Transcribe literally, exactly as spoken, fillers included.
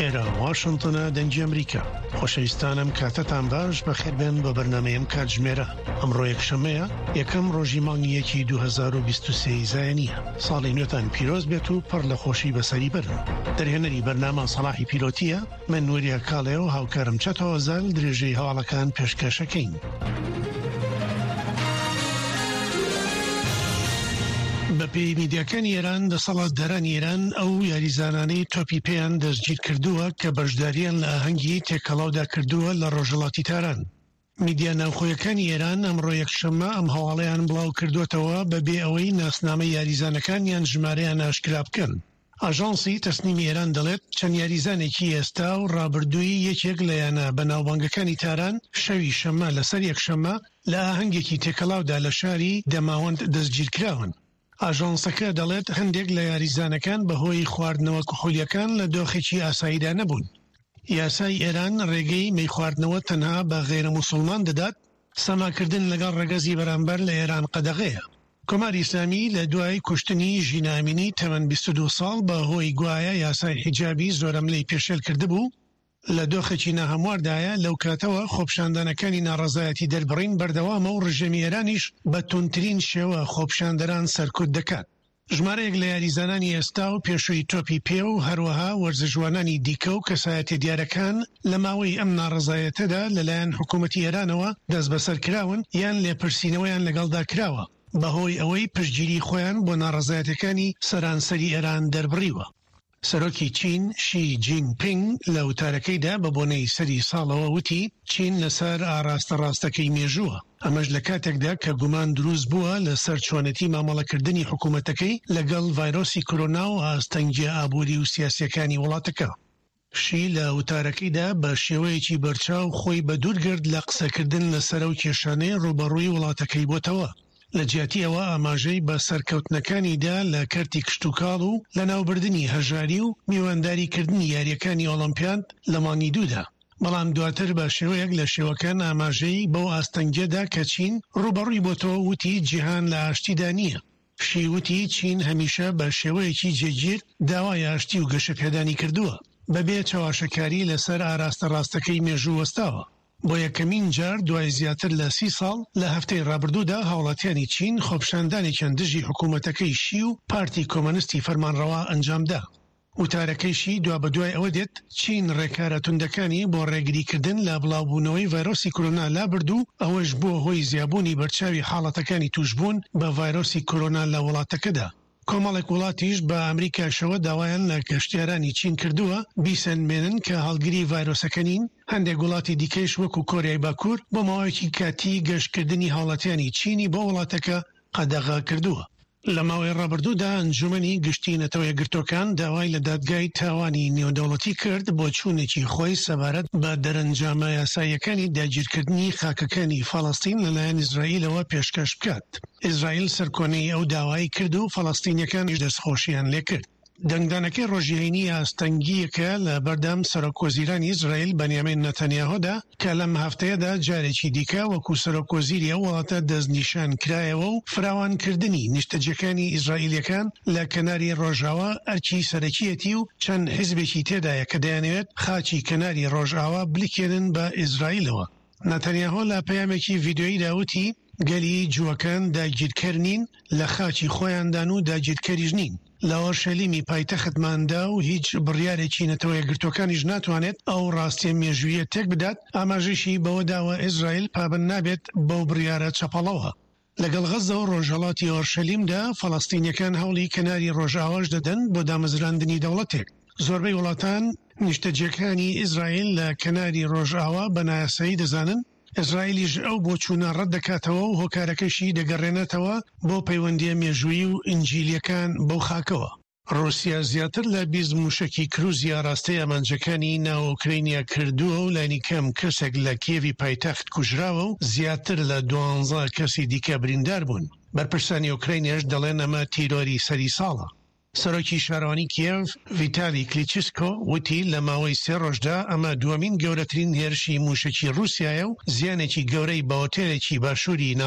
لێرە واشنتنە دەنگی ئەمریکا. خۆشەویستانم کاتتان باش بەخێربێن بە بەرنامەیەم کاتژمێرە. ئەمڕۆ یەکشەمەیە یەکەم ڕۆژی مانگی یەکی دوو هەزار و بیست و سێ زایەنیە. ساڵی نوێتان پیرۆز بێت و پڕ لە خۆشی بەسەری برن. دەرهێنەری بەرنامە سەلاحی پیرۆتیە، من نوێریە کاڵێ و هاوکارم چەتەوە زال درێژەی هەواڵەکان پێشکەشەکەین. بەپێی میدیاکانی ئێران دەسەڵات دەرانی ئێران ئەو یاریزانانەی تۆپی پێیان دەستگیر کردووە کە بەشداریان لە ئاهەنگی تێکەڵاودا کردووە لە ڕۆژهەڵاتی تاران. میدیا ناوخۆیەکانی ئێران ئەمڕۆ یەکشەممە ئەم هەواڵەیان بڵاو کردوێتەوە بەبێ ئەوەی ناسنامە یاریزانەکانیان ژمارەیان ئاشکرا بکەن. ئاژانسی تەسنیمی ئێران دەڵێت چەند یاریزانێکی ئێستا و ڕابردووی یەکێک لەیانە بە ناوبانگەکانی تاران شەوی شەممە لەسەر یەکشەممە لە ئاهەنگێکی تێکەڵاودا لە شاری دەماوەند دەستگیرکراون. ئاژانسەکە دەڵێت هەندێک لە یاریزانەکان بەهۆی خواردنەوە کحولیەکان لە دۆخێکی ئاساییدا نەبوون. یاسای ئێران ڕێگەی مەی خواردنەوە تەنها بە غێرە موسڵمان دەدات، سەماکردن لەگەڵ ڕەگەزی بەرامبەر لە ئێران قەدەغەیە. کۆماری ئیسلامی لە دوای کوشتنی ژینە ئامینی تەمەن بیست و دوو ساڵ بەهۆی گوایە یاسای حیجابی زۆرە ملەی پێشێل کردبوو، لە دۆخێکی ناهەمواردایە لەو کاتەوە خۆپشاندانەکانی ناڕەزایەتی دەربڕین بەردەوامە و ڕژێمی ئێرانیش بە توندترین شێوە خۆپشاندەران سەرکوت دەکات. ژمارەیەک لە یاریزانانی ئێستا و پێشووی تۆپی پێ و هەروەها وەرزەژوانانی دیکە و کەسایەتە دیارەکان لە ماوەی ئەم ناڕەزایەتەدا لەلایەن حکوومەتی ئێرانەوە دەست بەسەر کراون یان لێپرسینەوەیان لەگەڵدا کراوە بەهۆی ئەوەی پشتگیری خۆیان بۆ ناڕەزایەتەکانی سەرانسەری ئێران دەربڕیوە. سەرۆکی چین شی جین پینگ لە وتارەکەیدا بە بۆنەی سەری ساڵەوە وتی چین لەسەر ئاراستە ڕاستەکەی مێژووە. ئەمەش لە کاتێکدا کە گومان دروست بووە لەسەر چۆنەتی مامەڵەکردنی حکوومەتەکەی لەگەڵ ڤایرۆسی کۆرۆنا و ئاستەنگی ئابووری و سیاسیەکانی وڵاتەکە. شی لە وتارەکەیدا بە شێوەیەکی بەرچاو خۆی بە دوورگرت لە قسەکردن لەسەر و کێشانەی ڕوبەڕووی وڵاتەکەی بۆتەوە. لە جیاتی ئەوە ئاماژەی بە سەرکەوتنەکانیدا لە کەرتی کشتوکاڵ و لە ناوبردننی هەژاری و میوانداریکردنی یاریەکانی ئۆلۆمپیاد لە مانگی دوودا. بەڵام دواتر بە شێوەیەک لە شێوەکان ئاماژەی بەو ئاستەنگێدا کە چین ڕوبەڕووی بۆتەوە وتی جیهان لە ئاشتیدا نییە. شی وتی چین هەمیشە بە شێوەیەکی جێگیر داوای ئاشتی و گەشەپێدانی کردووە بەبێ چاواشەکاری لەسەر ئاراستە ڕاستەکەی مێژوو وەستاوە. بۆ یەکەمین جار دوای زیاتر لە سی ساڵ لە هەفتەی ڕابردوودا هاوڵاتیانی چین خۆپشاندانێکیان دژی حکوومەتەکەی شی و پارتی کۆمۆنیستی فەرمانڕەوا ئەنجامدا. وتارەکەیشی دوا بە دوای ئەوە دێت چین ڕێکارە توندەکانی بۆ ڕێگریکردن لە بڵاوبوونەوەی ڤایرۆسی کۆرۆنا لابردوو، ئەوەش بووە هۆی زیابوونی بەرچاوی حاڵەتەکانی توشبوون بە ڤایرۆسی کۆرۆنا لە وڵاتەکەدا. کۆمەڵێک وڵاتیش بە ئەمریکاشەوە داوایان لە گەشتیارانی چین کردووە بیسەنمێنن کە هەڵگری ڤایرۆسەکە نین. هەندێک وڵاتی دیکەش وەکو کۆریای باکوور بۆ ماوەیەکی کاتی گەشتکردنی هاوڵاتیانی چینی بۆ وڵاتەکە قەدەغا کردووە. لە ماوەی ڕابردوودا ئەنجومەنی گشتی نەتەوە یەکگرتوەکان داوای لە دادگای تاوانی نێودەوڵەتی کرد بۆ چوونێکی خۆی سەبارەت بە دەرەنجامە یاساییەکانی داگیرکردنی خاکەکانی فەڵەستین لەلایەن ئیزرائیلەوە پێشکەش بکات. ئیزرائیل سەرکۆنەی ئەو داوای کرد و فەڵەستینیەکانیش دەستخۆشیان لێ کرد. دەنگدانەکەی ڕۆژیەینی ئاستەنگیەکە لە بەردەم سەرۆکۆزیرانی ئیزرائیل بەنیامین نەتەنیاهۆدا کە لەم هەفتەیەدا جارێکی دیکە وەکو سەرۆکۆزیری ئەو وڵاتە دەستنیشان کرایەوە و فراوانکردنی نیشتەجەکانی ئیزرائیلیەکان لە کەناری ڕۆژاوە ئەرکی سەرەکیەتی و چەند حیزبێکی تێدایە کە دەیانەوێت خاچی کەناری ڕۆژاوە بلیکێنن بە ئیزرائیلەوە. نەتەنیاهۆ لە پەیامێکی ڤیدیۆیی داوتی گەلی جووەکان داگیرکەر نین، لە خاچی خۆیاندان و داگیرکەریش نین. لە ئۆرشەلیمی پایتەختماندا و هیچ بڕیارێکی نەتەوە یەکگرتوەکانیش ناتوانێت ئەو ڕاستیە مێژوویە تێک بدات. ئاماژەشی بەوە داوە ئیزرائیل پابند نابێت بەو بڕیارە چەپەڵەوە. لەگەڵ غەزە و ڕۆژهەڵاتی ئۆرشەلیمدا فەڵەستینیەکان هەوڵی کەناری ڕۆژاواش دەدەن بۆ دامەزراندنی دەوڵەتێک. زۆربەی وڵاتان نیشتەجەکانی ئیزرائیل لە کەناری ڕۆژاوا بە نایاسایی دەزانن. ئیزرائیلیش ئەو بۆ چوونە ڕەت دەکاتەوە و هۆکارەکەشی دەگەڕێنێتەوە بۆ پەیوەندیە مێژووی و ئینجیلیەکان بەو خاکەوە. ڕۆسیا زیاتر لە بیست موشکی کروزی ئاراستەی ئەمانجەکانی ناو ئوکرینیا کردووە و لانی کەم کەسێک لە کێوی پایتەخت کوژراوە و زیاتر لە دوانزە کەسی دیکە بریندار بوون. بەرپرسانی ئوکراینیش دەڵێن ئەمە تیرۆری سەری ساڵە. سەرۆکی شارەوانی کیێڤ ڤیتالی کلیچسکۆ وتی لە ماوەی سێ ڕۆژدا ئەمە دووەمین گەورەترین هێرشی موشکی رووسیایە و زیانێکی گەورەی بە هۆتێلێکی باشووری